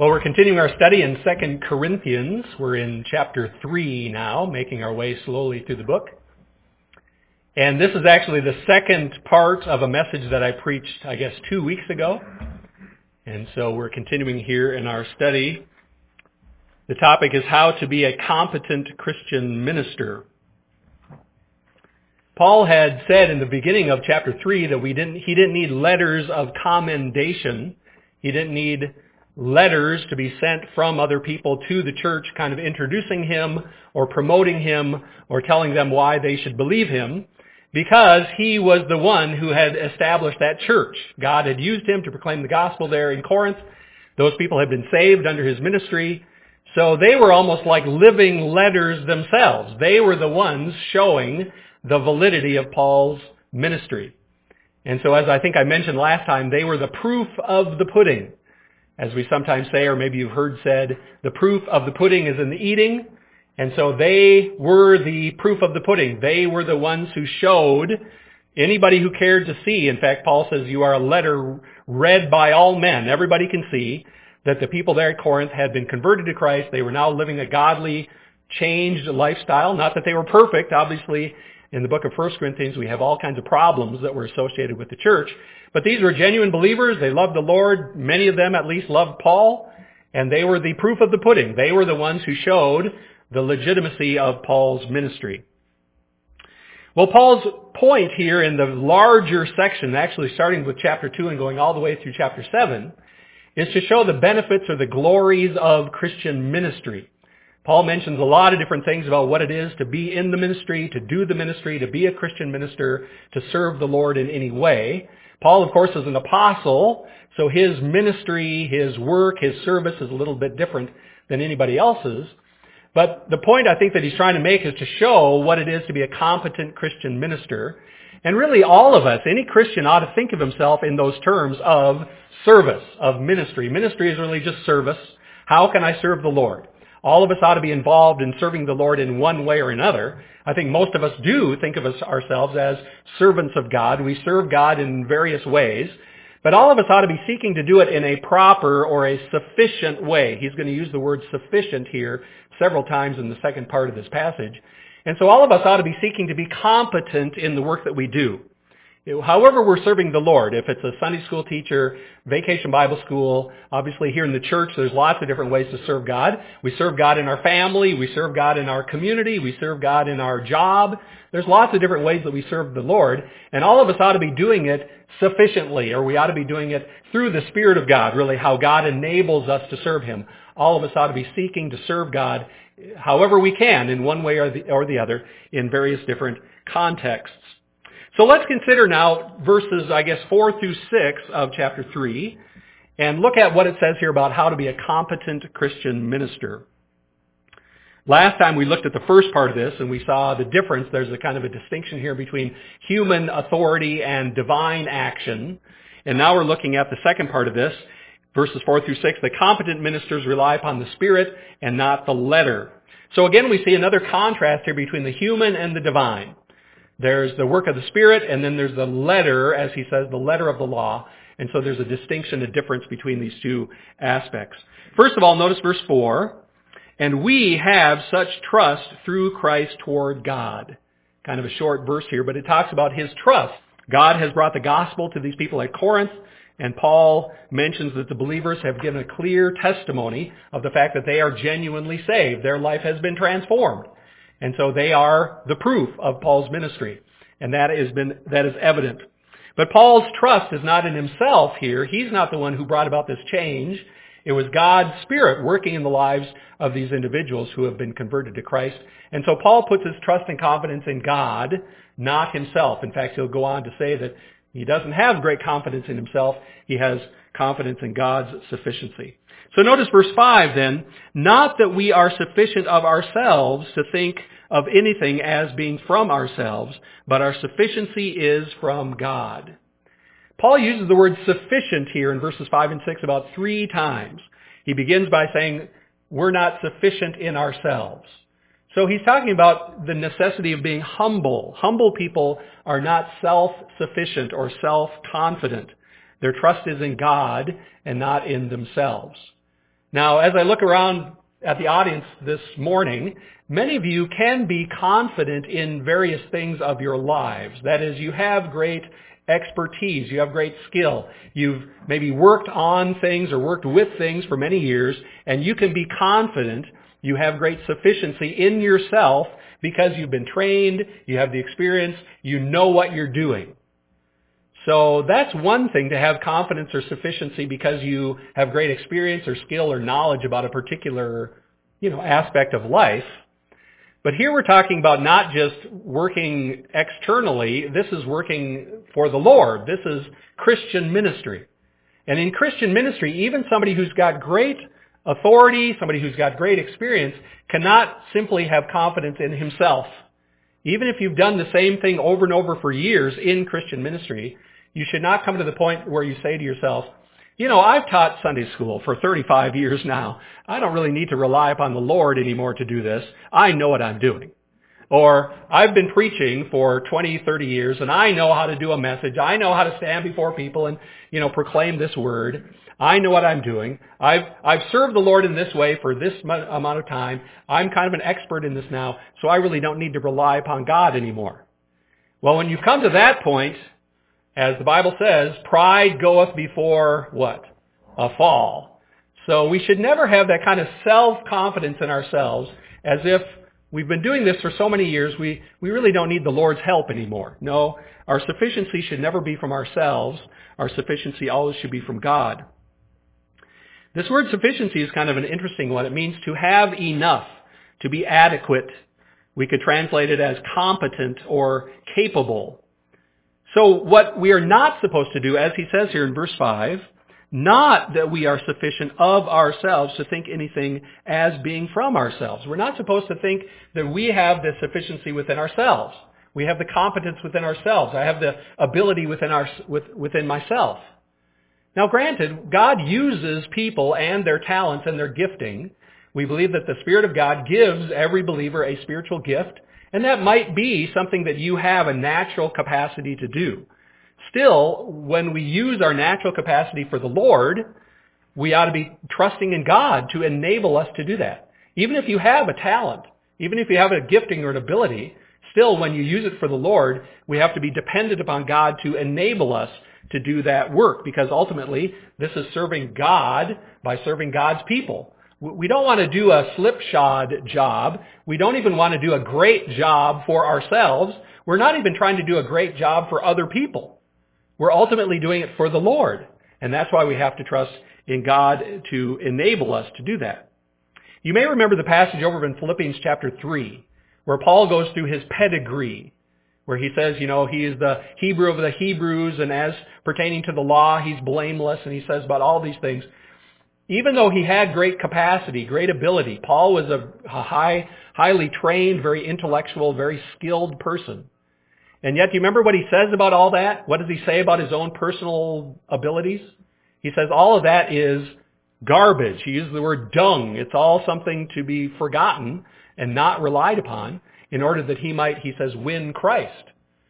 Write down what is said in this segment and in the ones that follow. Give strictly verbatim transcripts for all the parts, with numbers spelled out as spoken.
Well, we're continuing our study in Second Corinthians. We're in chapter three now, making our way slowly through the book. And this is actually the second part of a message that I preached, I guess, two weeks ago. And so we're continuing here in our study. The topic is how to be a competent Christian minister. Paul had said in the beginning of chapter three that we didn't, he didn't need letters of commendation. He didn't need letters to be sent from other people to the church, kind of introducing him or promoting him or telling them why they should believe him, because he was the one who had established that church. God had used him to proclaim the gospel there in Corinth. Those people had been saved under his ministry. So they were almost like living letters themselves. They were the ones showing the validity of Paul's ministry. And so as I think I mentioned last time, they were the proof of the pudding. As we sometimes say, or maybe you've heard said, the proof of the pudding is in the eating. And so they were the proof of the pudding. They were the ones who showed anybody who cared to see. In fact, Paul says you are a letter read by all men. Everybody can see that the people there at Corinth had been converted to Christ. They were now living a godly, changed lifestyle. Not that they were perfect. Obviously, in the book of First Corinthians, we have all kinds of problems that were associated with the church. But these were genuine believers. They loved the Lord. Many of them at least loved Paul. And they were the proof of the pudding. They were the ones who showed the legitimacy of Paul's ministry. Well, Paul's point here in the larger section, actually starting with chapter two and going all the way through chapter seven, is to show the benefits or the glories of Christian ministry. Paul mentions a lot of different things about what it is to be in the ministry, to do the ministry, to be a Christian minister, to serve the Lord in any way. Paul, of course, is an apostle, so his ministry, his work, his service is a little bit different than anybody else's. But the point I think that he's trying to make is to show what it is to be a competent Christian minister. And really all of us, any Christian ought to think of himself in those terms of service, of ministry. Ministry is really just service. How can I serve the Lord? All of us ought to be involved in serving the Lord in one way or another. I think most of us do think of us ourselves as servants of God. We serve God in various ways. But all of us ought to be seeking to do it in a proper or a sufficient way. He's going to use the word sufficient here several times in the second part of this passage. And so all of us ought to be seeking to be competent in the work that we do. However we're serving the Lord, if it's a Sunday school teacher, vacation Bible school, obviously here in the church there's lots of different ways to serve God. We serve God in our family, we serve God in our community, we serve God in our job. There's lots of different ways that we serve the Lord, and all of us ought to be doing it sufficiently, or we ought to be doing it through the Spirit of God, really how God enables us to serve Him. All of us ought to be seeking to serve God however we can in one way or the, or the other in various different contexts. So let's consider now verses, I guess, four through six of chapter three and look at what it says here about how to be a competent Christian minister. Last time we looked at the first part of this and we saw the difference. There's a kind of a distinction here between human authority and divine action. And now we're looking at the second part of this, verses four through six. The competent ministers rely upon the Spirit and not the letter. So again, we see another contrast here between the human and the divine. There's the work of the Spirit, and then there's the letter, as he says, the letter of the law. And so there's a distinction, a difference between these two aspects. First of all, notice verse four. And we have such trust through Christ toward God. Kind of a short verse here, but it talks about his trust. God has brought the gospel to these people at Corinth, and Paul mentions that the believers have given a clear testimony of the fact that they are genuinely saved. Their life has been transformed. And so they are the proof of Paul's ministry. And that has been, that is evident. But Paul's trust is not in himself here. He's not the one who brought about this change. It was God's Spirit working in the lives of these individuals who have been converted to Christ. And so Paul puts his trust and confidence in God, not himself. In fact, he'll go on to say that he doesn't have great confidence in himself. He has confidence in God's sufficiency. So notice verse five then, not that we are sufficient of ourselves to think of anything as being from ourselves, but our sufficiency is from God. Paul uses the word sufficient here in verses five and six about three times. He begins by saying, we're not sufficient in ourselves. So he's talking about the necessity of being humble. Humble people are not self-sufficient or self-confident. Their trust is in God and not in themselves. Now, as I look around at the audience this morning, many of you can be confident in various things of your lives. That is, you have great expertise, you have great skill. You've maybe worked on things or worked with things for many years, and you can be confident you have great sufficiency in yourself because you've been trained, you have the experience, you know what you're doing. So that's one thing, to have confidence or sufficiency because you have great experience or skill or knowledge about a particular, you know, aspect of life. But here we're talking about not just working externally. This is working for the Lord. This is Christian ministry. And in Christian ministry, even somebody who's got great authority, somebody who's got great experience, cannot simply have confidence in himself. Even if you've done the same thing over and over for years in Christian ministry, you should not come to the point where you say to yourself, you know, I've taught Sunday school for thirty-five years now. I don't really need to rely upon the Lord anymore to do this. I know what I'm doing. Or I've been preaching for twenty, thirty years and I know how to do a message. I know how to stand before people and, you know, proclaim this word. I know what I'm doing. I've, I've served the Lord in this way for this amount of time. I'm kind of an expert in this now, so I really don't need to rely upon God anymore. Well, when you've come to that point, as the Bible says, pride goeth before what? A fall. So we should never have that kind of self-confidence in ourselves as if we've been doing this for so many years, we, we really don't need the Lord's help anymore. No, our sufficiency should never be from ourselves. Our sufficiency always should be from God. This word sufficiency is kind of an interesting one. It means to have enough, to be adequate. We could translate it as competent or capable. So what we are not supposed to do, as he says here in verse five, not that we are sufficient of ourselves to think anything as being from ourselves. We're not supposed to think that we have the sufficiency within ourselves. We have the competence within ourselves. I have the ability within our, within myself. Now granted, God uses people and their talents and their gifting. We believe that the Spirit of God gives every believer a spiritual gift, and that might be something that you have a natural capacity to do. Still, when we use our natural capacity for the Lord, we ought to be trusting in God to enable us to do that. Even if you have a talent, even if you have a gifting or an ability, still when you use it for the Lord, we have to be dependent upon God to enable us to do that work, because ultimately this is serving God by serving God's people. We don't want to do a slipshod job. We don't even want to do a great job for ourselves. We're not even trying to do a great job for other people. We're ultimately doing it for the Lord. And that's why we have to trust in God to enable us to do that. You may remember the passage over in Philippians chapter three, where Paul goes through his pedigree, where he says, you know, he is the Hebrew of the Hebrews, and as pertaining to the law, he's blameless, and he says about all these things. Even though he had great capacity, great ability, Paul was a high, highly trained, very intellectual, very skilled person. And yet, do you remember what he says about all that? What does he say about his own personal abilities? He says all of that is garbage. He uses the word dung. It's all something to be forgotten and not relied upon in order that he might, he says, win Christ.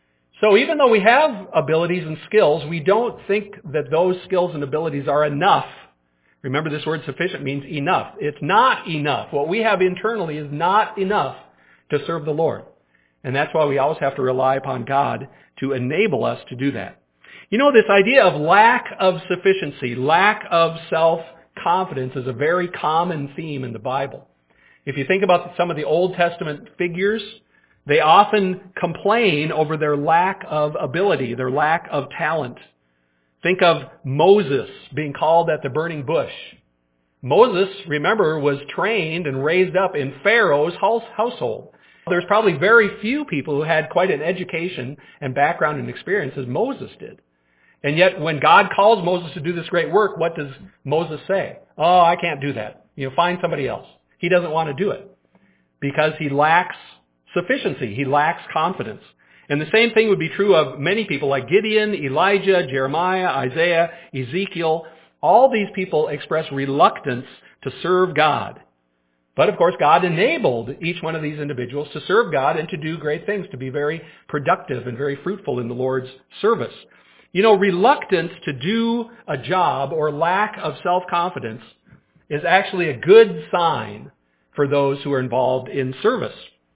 So even though we have abilities and skills, we don't think that those skills and abilities are enough. Remember, this word sufficient means enough. It's not enough. What we have internally is not enough to serve the Lord. And that's why we always have to rely upon God to enable us to do that. You know, this idea of lack of sufficiency, lack of self-confidence is a very common theme in the Bible. If you think about some of the Old Testament figures, they often complain over their lack of ability, their lack of talent. Think of Moses being called at the burning bush. Moses, remember, was trained and raised up in Pharaoh's household. There's probably very few people who had quite an education and background and experience as Moses did. And yet when God calls Moses to do this great work, what does Moses say? Oh, I can't do that. You know, find somebody else. He doesn't want to do it because he lacks sufficiency. He lacks confidence. And the same thing would be true of many people like Gideon, Elijah, Jeremiah, Isaiah, Ezekiel. All these people express reluctance to serve God. But of course, God enabled each one of these individuals to serve God and to do great things, to be very productive and very fruitful in the Lord's service. You know, reluctance to do a job or lack of self-confidence is actually a good sign for those who are involved in service.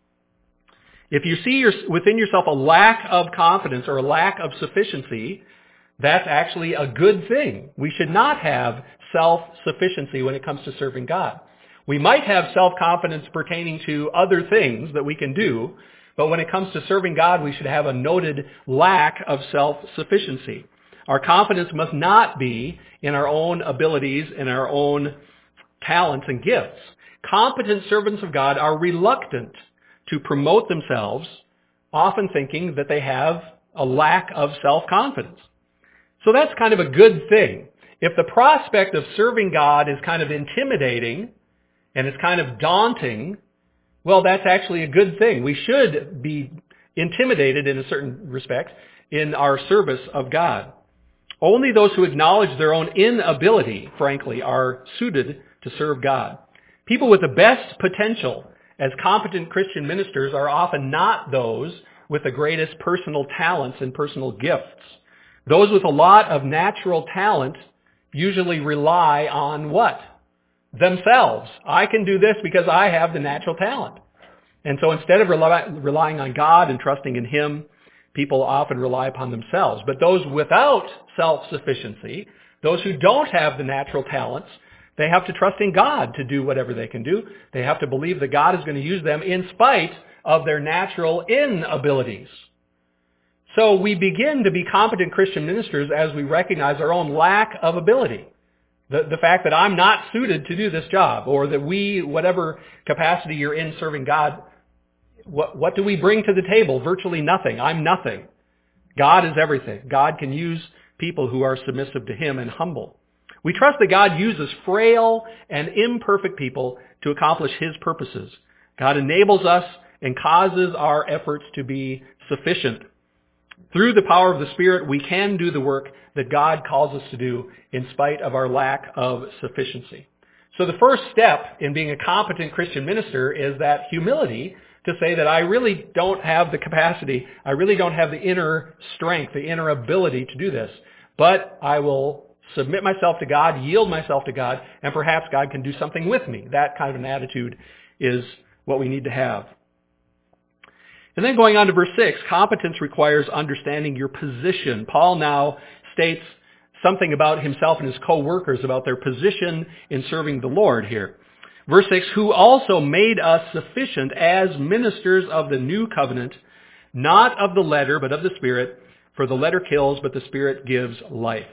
If you see your, within yourself a lack of confidence or a lack of sufficiency, that's actually a good thing. We should not have self-sufficiency when it comes to serving God. We might have self-confidence pertaining to other things that we can do, but when it comes to serving God, we should have a noted lack of self-sufficiency. Our confidence must not be in our own abilities and our own talents and gifts. Competent servants of God are reluctant to promote themselves, often thinking that they have a lack of self-confidence. So that's kind of a good thing. If the prospect of serving God is kind of intimidating and it's kind of daunting, well, that's actually a good thing. We should be intimidated in a certain respect in our service of God. Only those who acknowledge their own inability, frankly, are suited to serve God. People with the best potential as competent Christian ministers are often not those with the greatest personal talents and personal gifts. Those with a lot of natural talent usually rely on what? Themselves. I can do this because I have the natural talent. And so instead of rely, relying on God and trusting in Him, people often rely upon themselves. But those without self-sufficiency, those who don't have the natural talents, they have to trust in God to do whatever they can do. They have to believe that God is going to use them in spite of their natural inabilities. So we begin to be competent Christian ministers as we recognize our own lack of ability. The, the fact that I'm not suited to do this job, or that we, whatever capacity you're in serving God, what, what do we bring to the table? Virtually nothing. I'm nothing. God is everything. God can use people who are submissive to Him and humble. We trust that God uses frail and imperfect people to accomplish His purposes. God enables us and causes our efforts to be sufficient. Through the power of the Spirit, we can do the work that God calls us to do in spite of our lack of sufficiency. So the first step in being a competent Christian minister is that humility to say that I really don't have the capacity, I really don't have the inner strength, the inner ability to do this, but I will submit myself to God, yield myself to God, and perhaps God can do something with me. That kind of an attitude is what we need to have. And then going on to verse six, competence requires understanding your position. Paul now states something about himself and his co-workers about their position in serving the Lord here. Verse six, who also made us sufficient as ministers of the new covenant, not of the letter, but of the Spirit, for the letter kills, but the Spirit gives life.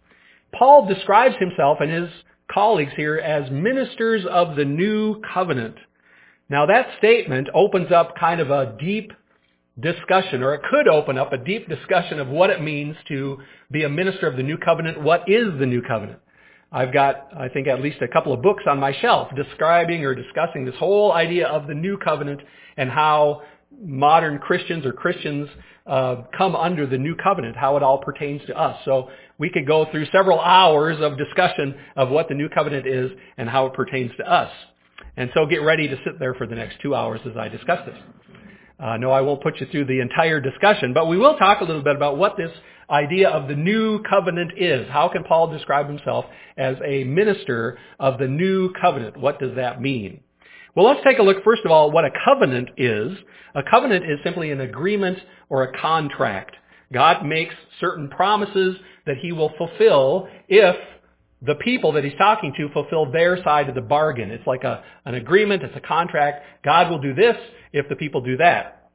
Paul describes himself and his colleagues here as ministers of the new covenant. Now that statement opens up kind of a deep discussion, or it could open up a deep discussion of what it means to be a minister of the new covenant. What is the new covenant? I've got, I think, at least a couple of books on my shelf describing or discussing this whole idea of the new covenant and how modern Christians or Christians uh, come under the new covenant, how it all pertains to us. So we could go through several hours of discussion of what the new covenant is and how it pertains to us. And so get ready to sit there for the next two hours as I discuss this. Uh, no, I won't put you through the entire discussion, but we will talk a little bit about what this idea of the new covenant is. How can Paul describe himself as a minister of the new covenant? What does that mean? Well, let's take a look, first of all, what a covenant is. A covenant is simply an agreement or a contract. God makes certain promises that He will fulfill if the people that He's talking to fulfill their side of the bargain. It's like a, an agreement, it's a contract. God will do this if the people do that.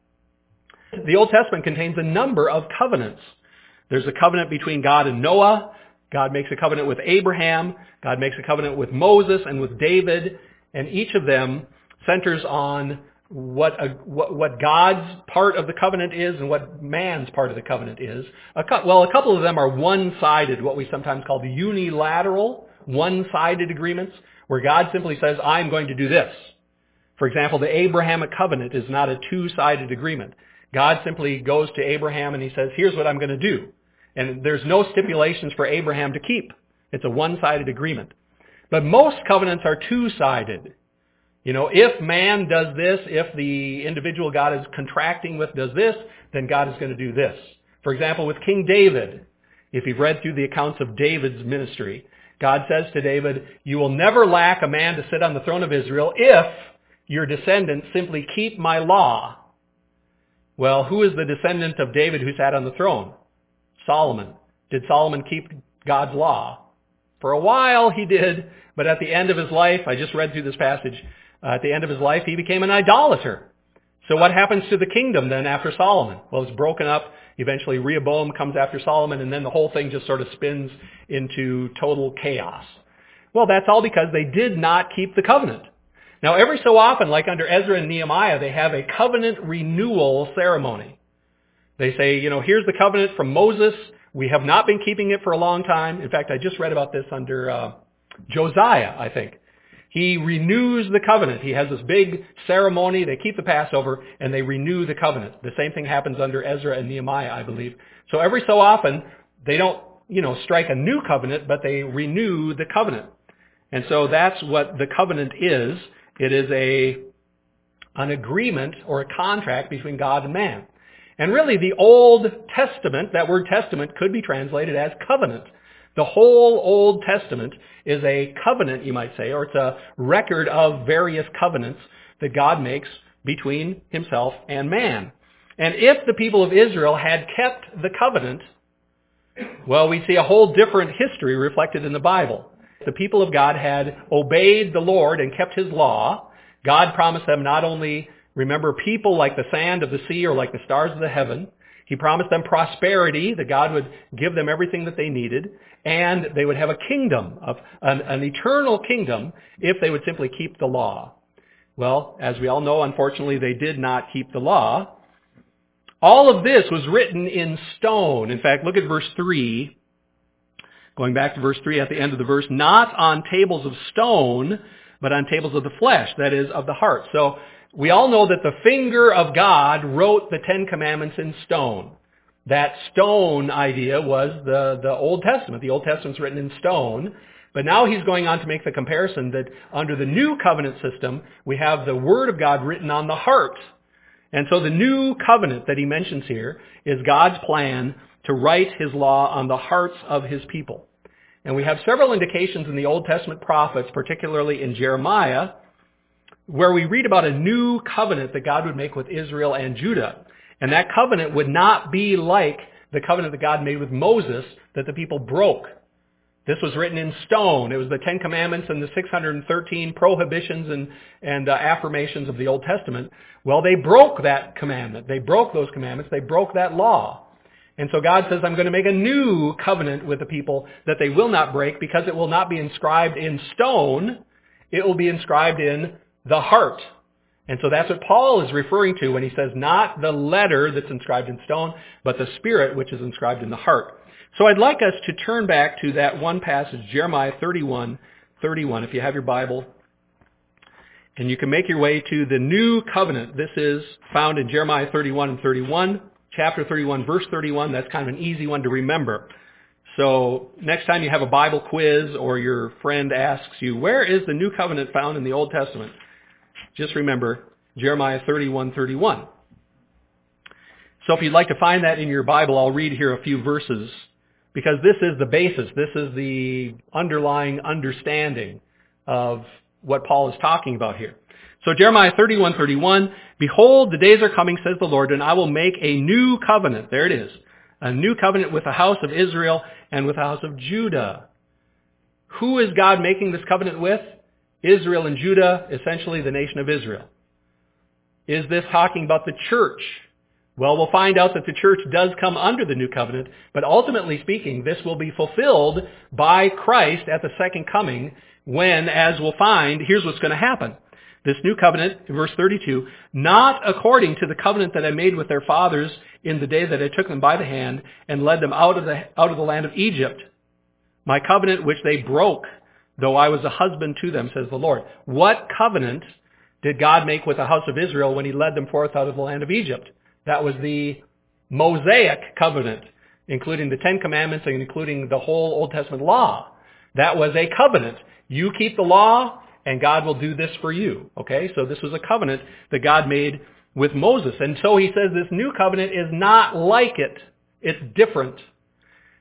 The Old Testament contains a number of covenants. There's a covenant between God and Noah. God makes a covenant with Abraham. God makes a covenant with Moses and with David. And each of them centers on what, a, what, what God's part of the covenant is and what man's part of the covenant is. A, well, a couple of them are one-sided, what we sometimes call the unilateral, one-sided agreements, where God simply says, I'm going to do this. For example, the Abrahamic covenant is not a two-sided agreement. God simply goes to Abraham and He says, here's what I'm going to do. And there's no stipulations for Abraham to keep. It's a one-sided agreement. But most covenants are two-sided. You know, if man does this, if the individual God is contracting with does this, then God is going to do this. For example, with King David, if you've read through the accounts of David's ministry, God says to David, you will never lack a man to sit on the throne of Israel if your descendants simply keep my law. Well, who is the descendant of David who sat on the throne? Solomon. Did Solomon keep God's law? For a while he did, but at the end of his life, I just read through this passage, uh, at the end of his life he became an idolater. So what happens to the kingdom then after Solomon? Well, it's broken up. Eventually Rehoboam comes after Solomon, and then the whole thing just sort of spins into total chaos. Well, that's all because they did not keep the covenant. Now, every so often, like under Ezra and Nehemiah, they have a covenant renewal ceremony. They say, you know, here's the covenant from Moses. We have not been keeping it for a long time. In fact, I just read about this under uh, Josiah, I think. He renews the covenant. He has this big ceremony. They keep the Passover, and they renew the covenant. The same thing happens under Ezra and Nehemiah, I believe. So every so often, they don't, you know, strike a new covenant, but they renew the covenant. And so that's what the covenant is. It is a an agreement or a contract between God and man. And really, the Old Testament, that word testament, could be translated as covenant. The whole Old Testament is a covenant, you might say, or it's a record of various covenants that God makes between himself and man. And if the people of Israel had kept the covenant, well, we see a whole different history reflected in the Bible. The people of God had obeyed the Lord and kept his law. God promised them not only, remember, people like the sand of the sea or like the stars of the heaven. He promised them prosperity, that God would give them everything that they needed, and they would have a kingdom, of an, an eternal kingdom, if they would simply keep the law. Well, as we all know, unfortunately, they did not keep the law. All of this was written in stone. In fact, look at verse three. Going back to verse three at the end of the verse, not on tables of stone, but on tables of the flesh, that is, of the heart. So we all know that the finger of God wrote the Ten Commandments in stone. That stone idea was the, the Old Testament. The Old Testament's written in stone. But now he's going on to make the comparison that under the new covenant system, we have the Word of God written on the heart. And so the new covenant that he mentions here is God's plan to write his law on the hearts of his people. And we have several indications in the Old Testament prophets, particularly in Jeremiah, where we read about a new covenant that God would make with Israel and Judah. And that covenant would not be like the covenant that God made with Moses that the people broke. This was written in stone. It was the Ten Commandments and the six hundred thirteen prohibitions and, and uh, affirmations of the Old Testament. Well, they broke that commandment. They broke those commandments. They broke that law. And so God says, I'm going to make a new covenant with the people that they will not break, because it will not be inscribed in stone. It will be inscribed in the heart. And so that's what Paul is referring to when he says not the letter that's inscribed in stone, but the spirit which is inscribed in the heart. So I'd like us to turn back to that one passage, Jeremiah thirty-one thirty-one, if you have your Bible. And you can make your way to the new covenant. This is found in Jeremiah thirty-one and thirty-one, chapter thirty-one, verse thirty-one. That's kind of an easy one to remember. So next time you have a Bible quiz or your friend asks you, where is the new covenant found in the Old Testament? Just remember Jeremiah thirty-one thirty-one. So if you'd like to find that in your Bible, I'll read here a few verses, because this is the basis. This is the underlying understanding of what Paul is talking about here. So Jeremiah thirty-one thirty-one, behold, the days are coming, says the Lord, and I will make a new covenant. There it is. A new covenant with the house of Israel and with the house of Judah. Who is God making this covenant with? Israel and Judah, essentially the nation of Israel. Is this talking about the church? Well, we'll find out that the church does come under the new covenant, but ultimately speaking, this will be fulfilled by Christ at the second coming, when, as we'll find, here's what's going to happen. This new covenant, in verse thirty-two, not according to the covenant that I made with their fathers in the day that I took them by the hand and led them out of the, out of the land of Egypt. My covenant which they broke, though I was a husband to them, says the Lord. What covenant did God make with the house of Israel when he led them forth out of the land of Egypt? That was the Mosaic covenant, including the Ten Commandments and including the whole Old Testament law. That was a covenant. You keep the law, and God will do this for you. Okay, so this was a covenant that God made with Moses. And so he says this new covenant is not like it. It's different.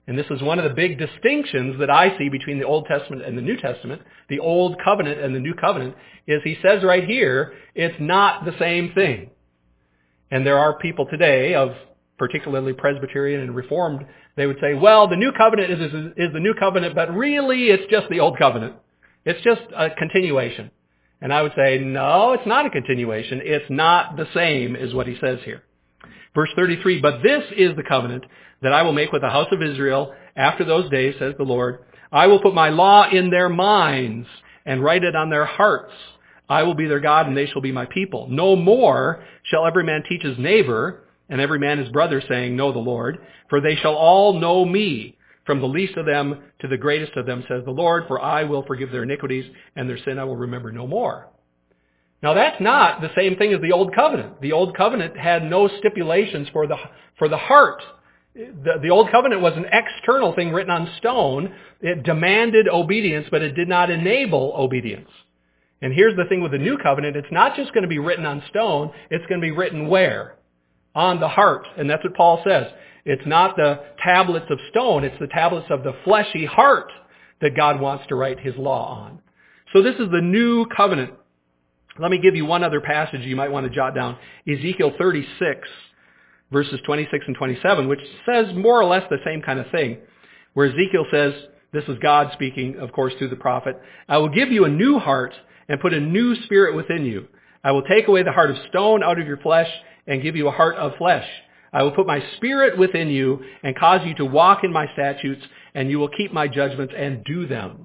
And this is one of the big distinctions that I see between the Old Testament and the New Testament, the Old Covenant and the New Covenant, is he says right here, it's not the same thing. And there are people today of particularly Presbyterian and Reformed, they would say, well, the New Covenant is, is, is the New Covenant, but really it's just the Old Covenant. It's just a continuation. And I would say, no, it's not a continuation. It's not the same is what he says here. Verse thirty-three, but this is the covenant that I will make with the house of Israel after those days, says the Lord. I will put my law in their minds and write it on their hearts. I will be their God and they shall be my people. No more shall every man teach his neighbor and every man his brother, saying, know the Lord, for they shall all know me, from the least of them to the greatest of them, says the Lord, for I will forgive their iniquities and their sin I will remember no more. Now that's not the same thing as the Old Covenant. The Old Covenant had no stipulations for the, for the heart. The, the Old Covenant was an external thing written on stone. It demanded obedience, but it did not enable obedience. And here's the thing with the New Covenant. It's not just going to be written on stone. It's going to be written where? On the heart. And that's what Paul says. It's not the tablets of stone. It's the tablets of the fleshy heart that God wants to write his law on. So this is the New Covenant. Let me give you one other passage you might want to jot down. Ezekiel thirty-six, verses twenty-six and twenty-seven, which says more or less the same kind of thing, where Ezekiel says, this is God speaking, of course, through the prophet, I will give you a new heart and put a new spirit within you. I will take away the heart of stone out of your flesh and give you a heart of flesh. I will put my spirit within you and cause you to walk in my statutes, and you will keep my judgments and do them.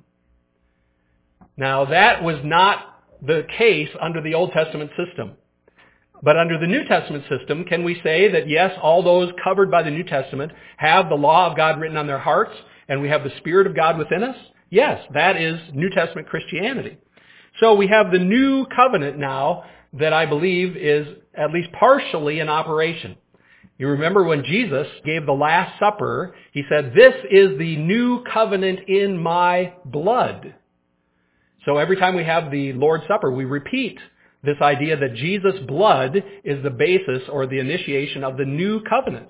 Now, that was not the case under the Old Testament system. But under the New Testament system, can we say that, yes, all those covered by the New Testament have the law of God written on their hearts, and we have the Spirit of God within us? Yes, that is New Testament Christianity. So we have the New Covenant now that I believe is at least partially in operation. You remember when Jesus gave the Last Supper, he said, this is the new covenant in my blood. So every time we have the Lord's Supper, we repeat this idea that Jesus' blood is the basis or the initiation of the new covenant.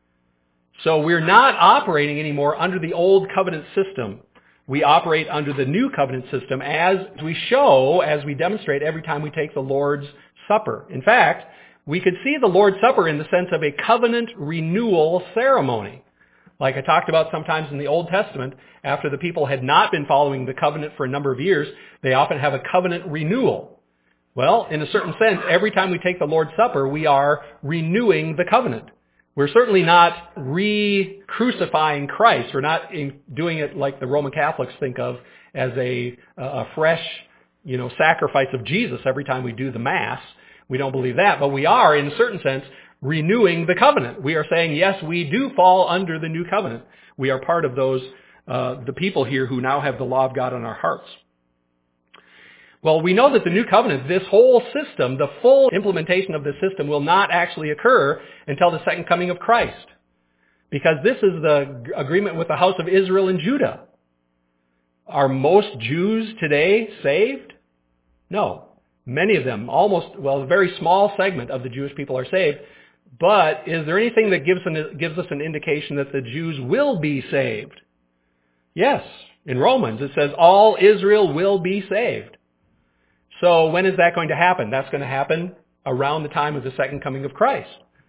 So we're not operating anymore under the old covenant system. We operate under the new covenant system as we show, as we demonstrate every time we take the Lord's Supper. In fact, we could see the Lord's Supper in the sense of a covenant renewal ceremony. Like I talked about sometimes in the Old Testament, after the people had not been following the covenant for a number of years, they often have a covenant renewal. Well, in a certain sense, every time we take the Lord's Supper, we are renewing the covenant. We're certainly not re-crucifying Christ. We're not in doing it like the Roman Catholics think of as a, a fresh, you know, sacrifice of Jesus every time we do the Mass. We don't believe that, but we are, in a certain sense, renewing the covenant. We are saying, yes, we do fall under the new covenant. We are part of those, uh, the people here who now have the law of God on our hearts. Well, we know that the new covenant, this whole system, the full implementation of the system will not actually occur until the second coming of Christ. Because this is the agreement with the house of Israel and Judah. Are most Jews today saved? No. Many of them, almost, well, a very small segment of the Jewish people are saved. But is there anything that gives, an, gives us an indication that the Jews will be saved? Yes. In Romans, it says all Israel will be saved. So when is that going to happen? That's going to happen around the time of the second coming of Christ.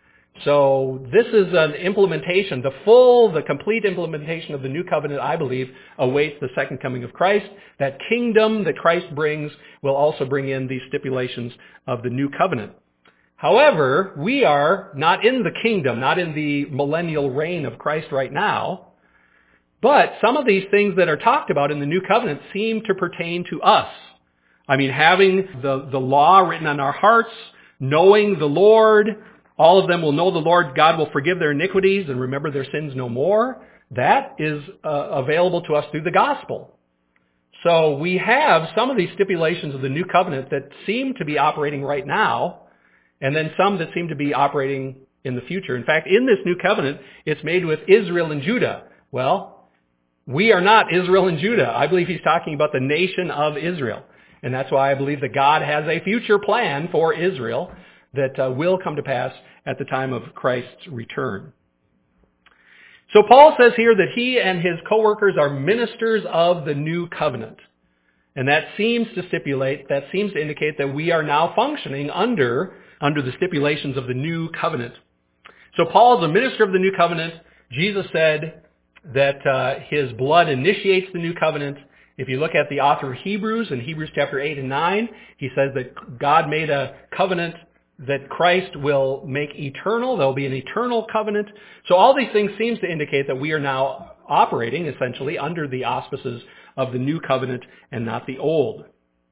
So this is an implementation. The full, the complete implementation of the new covenant, I believe, awaits the second coming of Christ. That kingdom that Christ brings will also bring in these stipulations of the new covenant. However, we are not in the kingdom, not in the millennial reign of Christ right now. But some of these things that are talked about in the new covenant seem to pertain to us. I mean, having the, the law written on our hearts, knowing the Lord, all of them will know the Lord, God will forgive their iniquities and remember their sins no more. That is uh, available to us through the gospel. So we have some of these stipulations of the new covenant that seem to be operating right now, and then some that seem to be operating in the future. In fact, in this new covenant, it's made with Israel and Judah. Well, we are not Israel and Judah. I believe he's talking about the nation of Israel. And that's why I believe that God has a future plan for Israel that uh, will come to pass at the time of Christ's return. So Paul says here that he and his co-workers are ministers of the new covenant. And that seems to stipulate, that seems to indicate that we are now functioning under, under the stipulations of the new covenant. So Paul is a minister of the new covenant. Jesus said that uh, his blood initiates the new covenant. If you look at the author of Hebrews, in Hebrews chapter eight and nine, he says that God made a covenant that Christ will make eternal. There will be an eternal covenant. So all these things seems to indicate that we are now operating essentially under the auspices of the new covenant and not the old.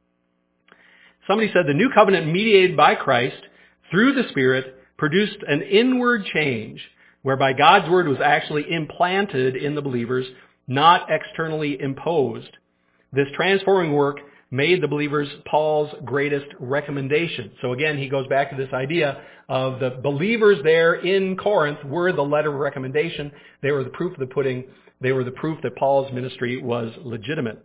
Somebody said the new covenant mediated by Christ through the Spirit produced an inward change whereby God's word was actually implanted in the believers, not externally imposed. This transforming work made the believers Paul's greatest recommendation. So again, he goes back to this idea of the believers there in Corinth were the letter of recommendation. They were the proof of the pudding. They were the proof that Paul's ministry was legitimate.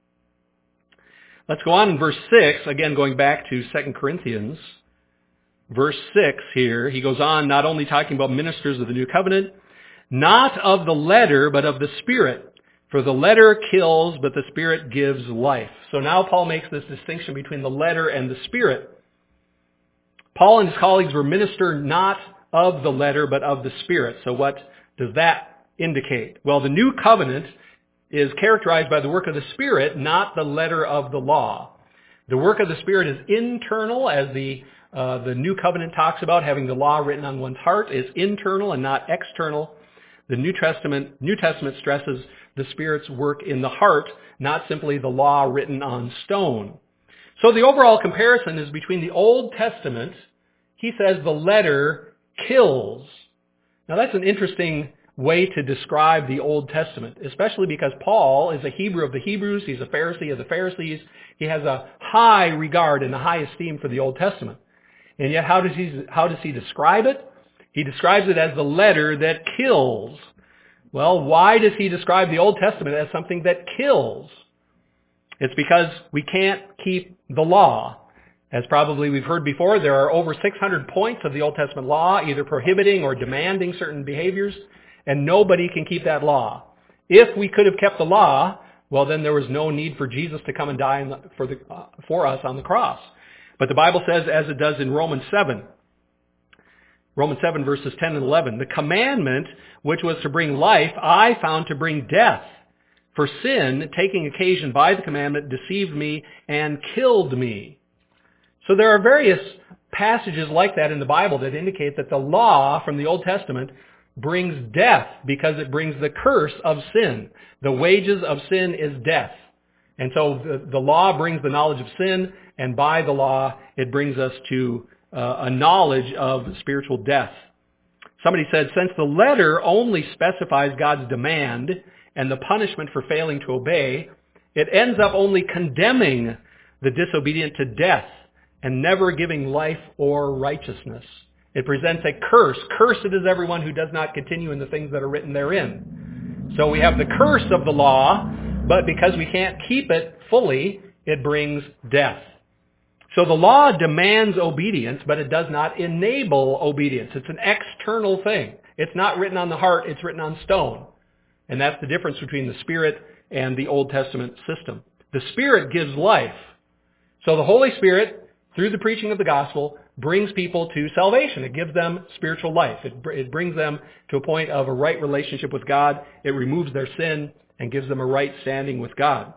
Let's go on in verse six, again going back to Second Corinthians. Verse six here, he goes on not only talking about ministers of the new covenant, not of the letter, but of the Spirit. For the letter kills, but the Spirit gives life. So now Paul makes this distinction between the letter and the Spirit. Paul and his colleagues were ministered not of the letter, but of the Spirit. So what does that indicate? Well, the new covenant is characterized by the work of the Spirit, not the letter of the law. The work of the Spirit is internal, as the uh, the new covenant talks about, having the law written on one's heart is internal and not external. The New Testament, New Testament stresses the Spirit's work in the heart, not simply the law written on stone. So the overall comparison is between the Old Testament. He says the letter kills. Now that's an interesting way to describe the Old Testament, especially because Paul is a Hebrew of the Hebrews. He's a Pharisee of the Pharisees. He has a high regard and a high esteem for the Old Testament. And yet how does he, how does he describe it? He describes it as the letter that kills. Well, why does he describe the Old Testament as something that kills? It's because we can't keep the law. As probably we've heard before, there are over six hundred points of the Old Testament law, either prohibiting or demanding certain behaviors, and nobody can keep that law. If we could have kept the law, well, then there was no need for Jesus to come and die in the, for, the, uh, for us on the cross. But the Bible says, as it does in Romans seven, Romans seven verses ten and eleven, the commandment which was to bring life, I found to bring death. For sin, taking occasion by the commandment, deceived me and killed me. So there are various passages like that in the Bible that indicate that the law from the Old Testament brings death because it brings the curse of sin. The wages of sin is death. And so the, the law brings the knowledge of sin, and by the law it brings us to uh, a knowledge of spiritual death. Somebody said, since the letter only specifies God's demand and the punishment for failing to obey, it ends up only condemning the disobedient to death and never giving life or righteousness. It presents a curse. Cursed is everyone who does not continue in the things that are written therein. So we have the curse of the law, but because we can't keep it fully, it brings death. So the law demands obedience, but it does not enable obedience. It's an external thing. It's not written on the heart, it's written on stone. And that's the difference between the Spirit and the Old Testament system. The Spirit gives life. So the Holy Spirit, through the preaching of the gospel, brings people to salvation. It gives them spiritual life. It, it brings them to a point of a right relationship with God. It removes their sin and gives them a right standing with God.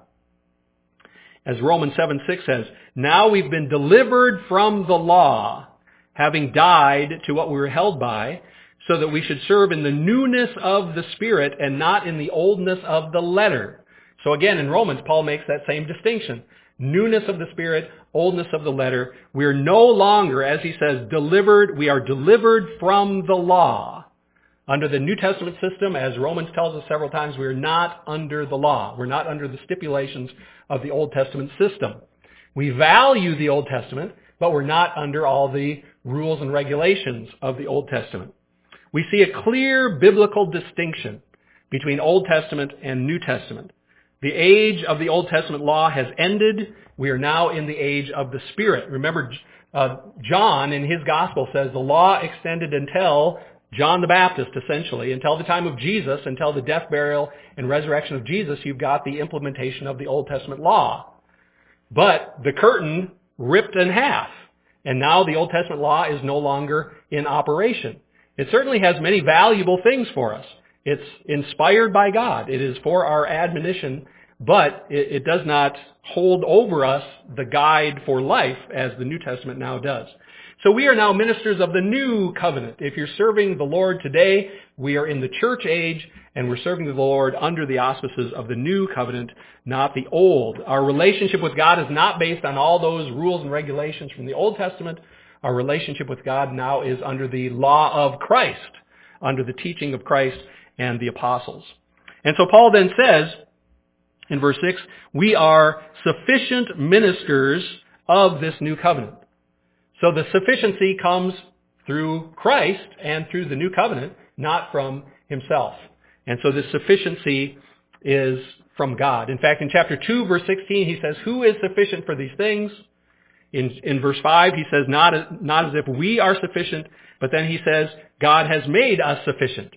As Romans seven six says, now we've been delivered from the law, having died to what we were held by, so that we should serve in the newness of the Spirit and not in the oldness of the letter. So again, in Romans, Paul makes that same distinction. Newness of the Spirit, oldness of the letter. We are no longer, as he says, delivered. We are delivered from the law. Under the New Testament system, as Romans tells us several times, we are not under the law. We're not under the stipulations of the Old Testament system. We value the Old Testament, but we're not under all the rules and regulations of the Old Testament. We see a clear biblical distinction between Old Testament and New Testament. The age of the Old Testament law has ended. We are now in the age of the Spirit. Remember, uh, John in his gospel says the law extended until John the Baptist, essentially. Until the time of Jesus, until the death, burial, and resurrection of Jesus, you've got the implementation of the Old Testament law. But the curtain ripped in half, and now the Old Testament law is no longer in operation. It certainly has many valuable things for us. It's inspired by God. It is for our admonition, but it, it does not hold over us the guide for life as the New Testament now does. So we are now ministers of the new covenant. If you're serving the Lord today, we are in the church age, and we're serving the Lord under the auspices of the new covenant, not the old. Our relationship with God is not based on all those rules and regulations from the Old Testament. Our relationship with God now is under the law of Christ, under the teaching of Christ and the apostles. And so Paul then says, in verse six, we are sufficient ministers of this new covenant. So the sufficiency comes through Christ and through the new covenant, not from himself. And so the sufficiency is from God. In fact, in chapter two, verse sixteen, he says, who is sufficient for these things? In, in verse five, he says, not as, not as if we are sufficient, but then he says, God has made us sufficient.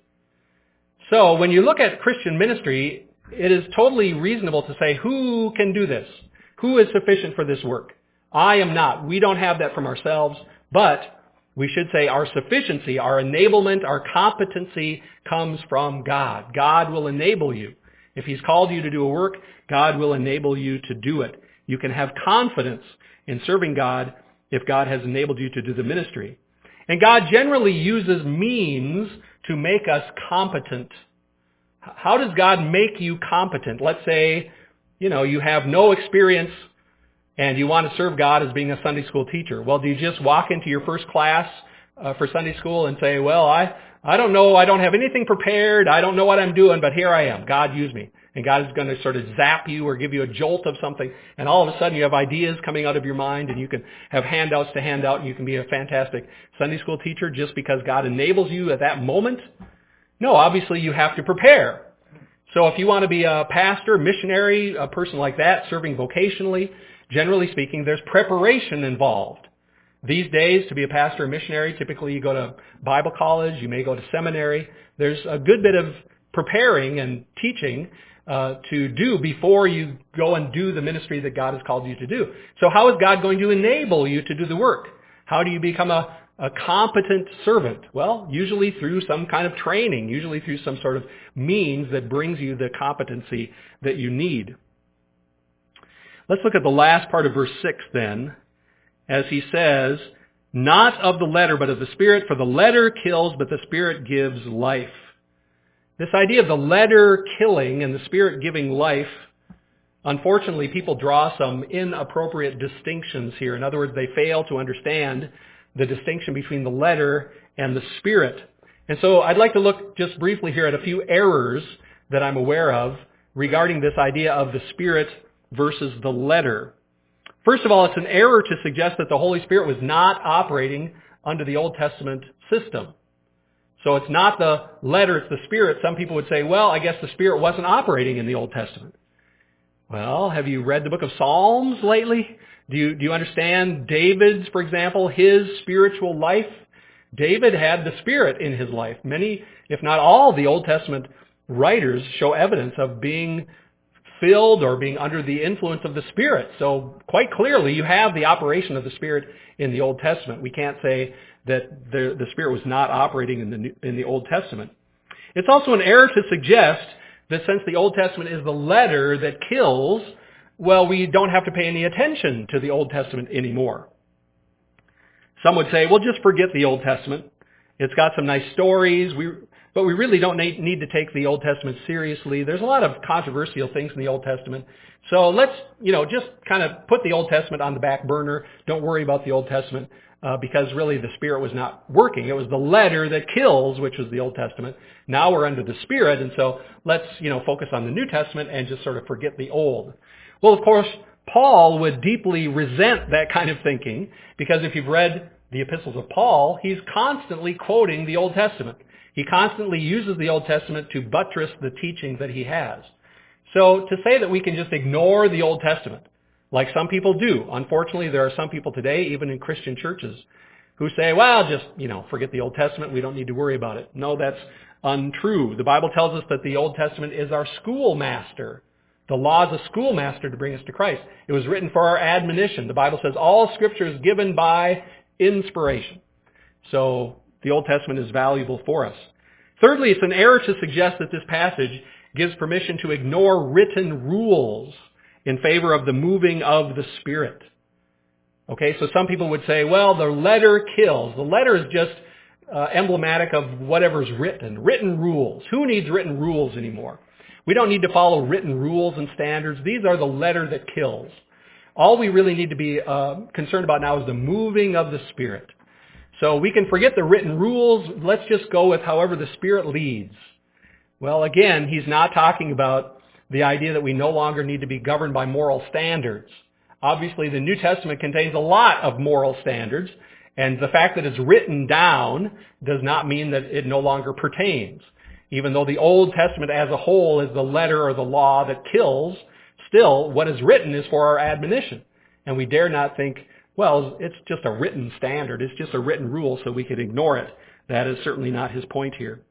So when you look at Christian ministry, it is totally reasonable to say, who can do this? Who is sufficient for this work? I am not. We don't have that from ourselves, but we should say our sufficiency, our enablement, our competency comes from God. God will enable you. If he's called you to do a work, God will enable you to do it. You can have confidence in serving God if God has enabled you to do the ministry. And God generally uses means to make us competent. How does God make you competent? Let's say, you know, you have no experience and you want to serve God as being a Sunday school teacher. Well, do you just walk into your first class uh, for Sunday school and say, well, I, I don't know, I don't have anything prepared, I don't know what I'm doing, but here I am. God, use me. And God is going to sort of zap you or give you a jolt of something, and all of a sudden you have ideas coming out of your mind, and you can have handouts to hand out, and you can be a fantastic Sunday school teacher just because God enables you at that moment? No, obviously you have to prepare. So if you want to be a pastor, missionary, a person like that, serving vocationally, generally speaking, there's preparation involved. These days, to be a pastor or missionary, typically you go to Bible college, you may go to seminary. There's a good bit of preparing and teaching uh, to do before you go and do the ministry that God has called you to do. So how is God going to enable you to do the work? How do you become a, a competent servant? Well, usually through some kind of training, usually through some sort of means that brings you the competency that you need. Let's look at the last part of verse six then, as he says, not of the letter, but of the Spirit, for the letter kills, but the Spirit gives life. This idea of the letter killing and the Spirit giving life, unfortunately, people draw some inappropriate distinctions here. In other words, they fail to understand the distinction between the letter and the Spirit. And so I'd like to look just briefly here at a few errors that I'm aware of regarding this idea of the Spirit versus the letter. First of all, it's an error to suggest that the Holy Spirit was not operating under the Old Testament system. So it's not the letter, it's the Spirit. Some people would say, well, I guess the Spirit wasn't operating in the Old Testament. Well, have you read the book of Psalms lately? Do you, do you understand David's, for example, his spiritual life? David had the Spirit in his life. Many, if not all, the Old Testament writers show evidence of being filled or being under the influence of the Spirit. So quite clearly you have the operation of the Spirit in the Old Testament. We can't say that the, the Spirit was not operating in the, New, in the Old Testament. It's also an error to suggest that since the Old Testament is the letter that kills, well, we don't have to pay any attention to the Old Testament anymore. Some would say, well, just forget the Old Testament. It's got some nice stories. We But we really don't need to take the Old Testament seriously. There's a lot of controversial things in the Old Testament. So let's, you know, just kind of put the Old Testament on the back burner. Don't worry about the Old Testament uh, because really the Spirit was not working. It was the letter that kills, which was the Old Testament. Now we're under the Spirit, and so let's, you know, focus on the New Testament and just sort of forget the Old. Well, of course, Paul would deeply resent that kind of thinking because if you've read the epistles of Paul, he's constantly quoting the Old Testament. He constantly uses the Old Testament to buttress the teaching that he has. So to say that we can just ignore the Old Testament, like some people do, unfortunately there are some people today, even in Christian churches, who say, well, just, you know, forget the Old Testament. We don't need to worry about it. No, that's untrue. The Bible tells us that the Old Testament is our schoolmaster. The law is a schoolmaster to bring us to Christ. It was written for our admonition. The Bible says all Scripture is given by inspiration. So the Old Testament is valuable for us. Thirdly, it's an error to suggest that this passage gives permission to ignore written rules in favor of the moving of the Spirit. Okay, so some people would say, well, the letter kills. The letter is just uh, emblematic of whatever's written. Written rules. Who needs written rules anymore? We don't need to follow written rules and standards. These are the letter that kills. All we really need to be uh, concerned about now is the moving of the Spirit. So we can forget the written rules. Let's just go with however the Spirit leads. Well, again, he's not talking about the idea that we no longer need to be governed by moral standards. Obviously, the New Testament contains a lot of moral standards, and the fact that it's written down does not mean that it no longer pertains. Even though the Old Testament as a whole is the letter or the law that kills, still what is written is for our admonition. And we dare not think, well, it's just a written standard. It's just a written rule, so we could ignore it. That is certainly not his point here.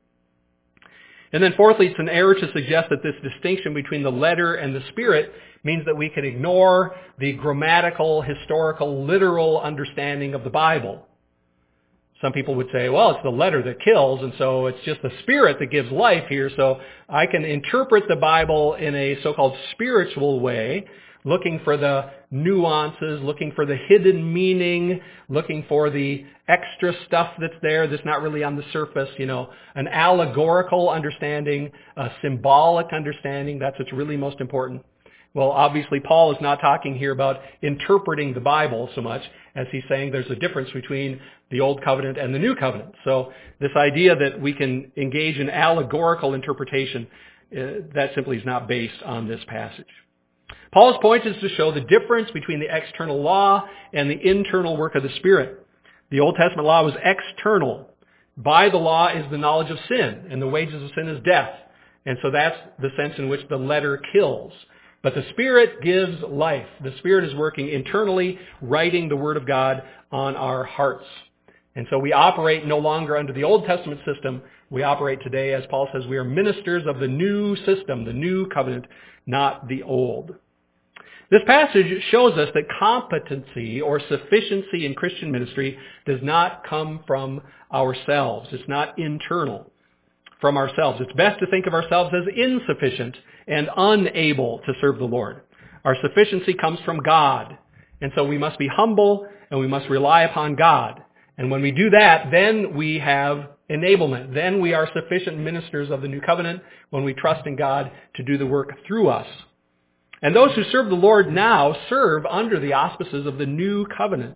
And then fourthly, it's an error to suggest that this distinction between the letter and the Spirit means that we can ignore the grammatical, historical, literal understanding of the Bible. Some people would say, well, it's the letter that kills, and so it's just the Spirit that gives life here, so I can interpret the Bible in a so-called spiritual way, looking for the nuances, looking for the hidden meaning, looking for the extra stuff that's there that's not really on the surface, you know, an allegorical understanding, a symbolic understanding, that's what's really most important. Well, obviously, Paul is not talking here about interpreting the Bible so much as he's saying there's a difference between the Old Covenant and the New Covenant. So this idea that we can engage in allegorical interpretation, uh, that simply is not based on this passage. Paul's point is to show the difference between the external law and the internal work of the Spirit. The Old Testament law was external. By the law is the knowledge of sin, and the wages of sin is death. And so that's the sense in which the letter kills. But the Spirit gives life. The Spirit is working internally, writing the Word of God on our hearts. And so we operate no longer under the Old Testament system. We operate today, as Paul says, we are ministers of the new system, the new covenant, not the old. This passage shows us that competency or sufficiency in Christian ministry does not come from ourselves. It's not internal from ourselves. It's best to think of ourselves as insufficient and unable to serve the Lord. Our sufficiency comes from God. And so we must be humble and we must rely upon God. And when we do that, then we have enablement. Then we are sufficient ministers of the new covenant when we trust in God to do the work through us. And those who serve the Lord now serve under the auspices of the new covenant.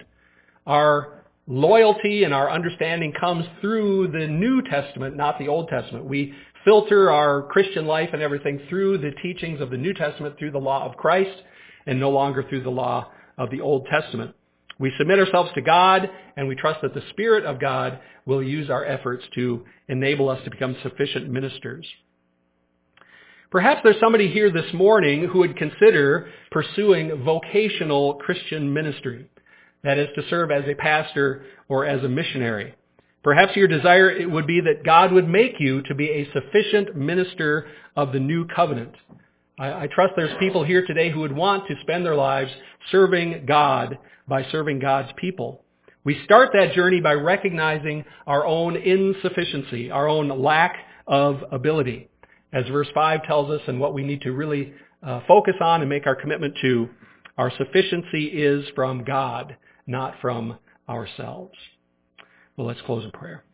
Our loyalty and our understanding comes through the New Testament, not the Old Testament. We filter our Christian life and everything through the teachings of the New Testament, through the law of Christ, and no longer through the law of the Old Testament. We submit ourselves to God, and we trust that the Spirit of God will use our efforts to enable us to become sufficient ministers. Perhaps there's somebody here this morning who would consider pursuing vocational Christian ministry. That is, to serve as a pastor or as a missionary. Perhaps your desire it would be that God would make you to be a sufficient minister of the new covenant. I, I trust there's people here today who would want to spend their lives serving God by serving God's people. We start that journey by recognizing our own insufficiency, our own lack of ability. As verse five tells us, and what we need to really uh, focus on and make our commitment to, our sufficiency is from God, not from ourselves. Well, let's close in prayer.